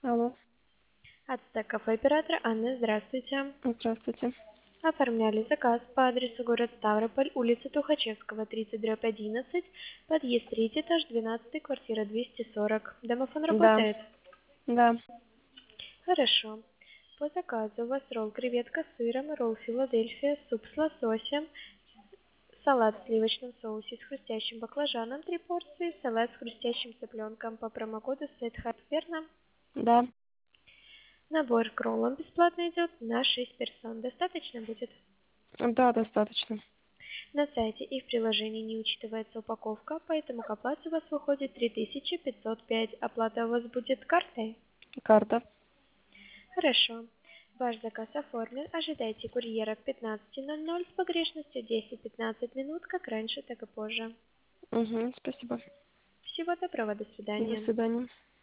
Алло, Ацтек кафе оператор Анна, здравствуйте. здравствуйте. Оформляли заказ по адресу город Ставрополь, улица Тухачевского, 30/11, подъезд 3, этаж 12, квартира 240. Домофон Да, работает? да. Хорошо. По заказу у вас ролл креветка с сыром, ролл Филадельфия, суп с лососем, салат в сливочном соусе с хрустящим баклажаном 3 порции, салат с хрустящим цыпленком по промокоду SETHAP, верно? Да, Набор к роллам бесплатно идет на 6 персон. Достаточно будет? да, достаточно. На сайте и в приложении не учитывается упаковка, поэтому к оплате у вас выходит 3505. Оплата у вас будет картой? Карта. Хорошо. Ваш заказ оформлен. Ожидайте курьера к 15:00 с погрешностью 10-15 минут, как раньше, так и позже. Угу, спасибо. Всего доброго, до До свидания. свидания.